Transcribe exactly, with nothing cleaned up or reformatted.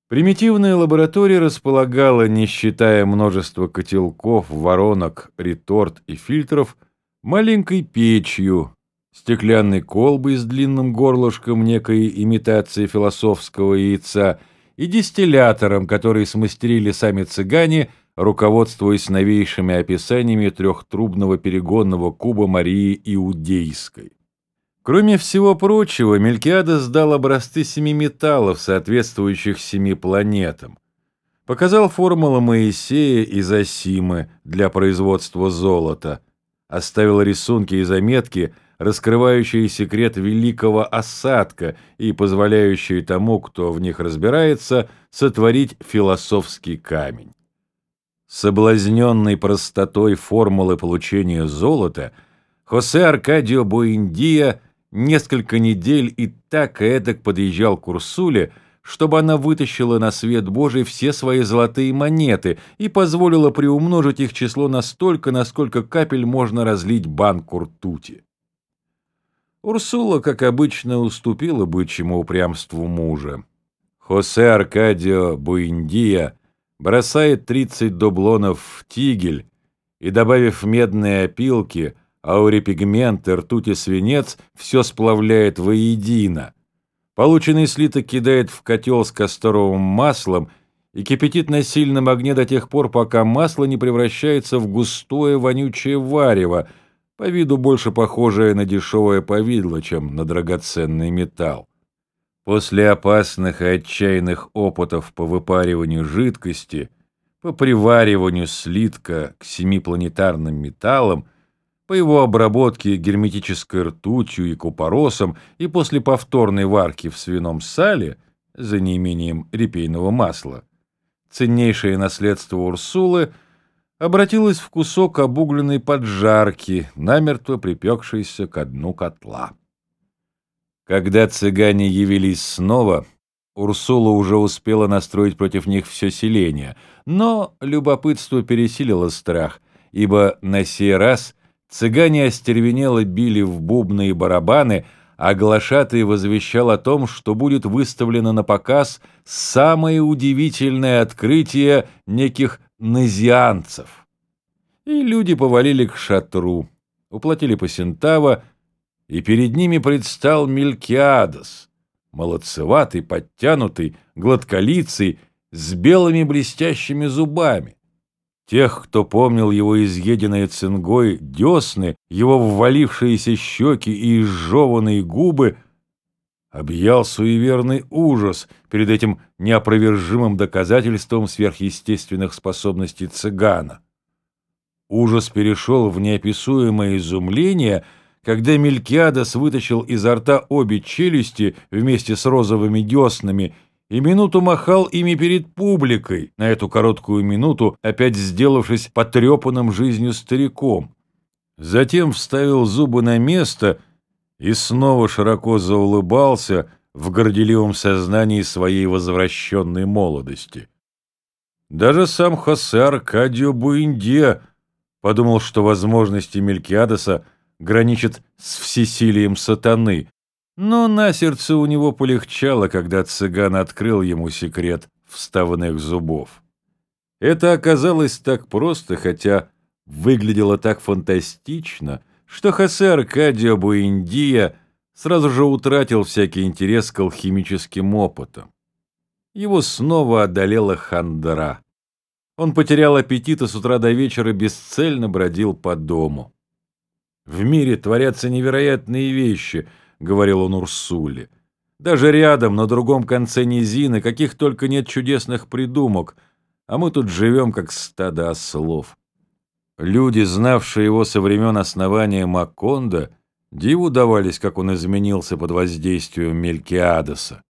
Примитивная лаборатория располагала, не считая множества котелков, воронок, реторт и фильтров, маленькой печью, стеклянной колбой с длинным горлышком некой имитации философского яйца и дистиллятором, который смастерили сами цыгане, руководствуясь новейшими описаниями трехтрубного перегонного куба Марии Иудейской. Кроме всего прочего, Мелкиадес дал образцы семи металлов, соответствующих семи планетам. Показал формулы Моисея и Зосимы для производства золота. Оставил рисунки и заметки, раскрывающие секрет великого осадка и позволяющие тому, кто в них разбирается, сотворить философский камень. Соблазненный простотой формулы получения золота, Хосе Аркадио Буэндия несколько недель и так и эдак подъезжал к Урсуле, чтобы она вытащила на свет Божий все свои золотые монеты и позволила приумножить их число настолько, насколько капель можно разлить банку ртути. Урсула, как обычно, уступила бычьему упрямству мужа. Хосе Аркадио Буэндия бросает тридцать дублонов в тигель и, добавив медные опилки, аурипигмент и ртуть и свинец, все сплавляет воедино. Полученный слиток кидает в котел с касторовым маслом и кипятит на сильном огне до тех пор, пока масло не превращается в густое вонючее варево, по виду больше похожее на дешевое повидло, чем на драгоценный металл. После опасных и отчаянных опытов по выпариванию жидкости, по привариванию слитка к семипланетарным металлам, по его обработке герметической ртутью и купоросом и после повторной варки в свином сале, за неимением репейного масла, ценнейшее наследство Урсулы обратилось в кусок обугленной поджарки, намертво припекшейся ко дну котла. Когда цыгане явились снова, Урсула уже успела настроить против них все селение, но любопытство пересилило страх, ибо на сей раз цыгане остервенело били в бубны и барабаны, а глашатый возвещал о том, что будет выставлено на показ самое удивительное открытие неких назианцев. И люди повалили к шатру, уплатили по сентаво, и перед ними предстал Мелкиадес, молодцеватый, подтянутый, гладколицый, с белыми блестящими зубами. Тех, кто помнил его изъеденные цингой десны, его ввалившиеся щеки и изжеванные губы, объял суеверный ужас перед этим неопровержимым доказательством сверхъестественных способностей цыгана. Ужас перешел в неописуемое изумление, когда Мелкиадес вытащил изо рта обе челюсти вместе с розовыми деснами и минуту махал ими перед публикой, на эту короткую минуту опять сделавшись потрепанным жизнью стариком. Затем вставил зубы на место и снова широко заулыбался в горделивом сознании своей возвращенной молодости. Даже сам Хосе Аркадио Буэндия подумал, что возможности Мелкиадеса граничат с всесилием сатаны, но на сердце у него полегчало, когда цыган открыл ему секрет вставных зубов. Это оказалось так просто, хотя выглядело так фантастично, что Хосе Аркадио Буэндия сразу же утратил всякий интерес к алхимическим опытам. Его снова одолела хандра. Он потерял аппетит и с утра до вечера бесцельно бродил по дому. «В мире творятся невероятные вещи», — говорил он Урсуле. «Даже рядом, на другом конце низины, каких только нет чудесных придумок, а мы тут живем, как стадо ослов». Люди, знавшие его со времен основания Макондо, диву давались, как он изменился под воздействием Мелкиадеса.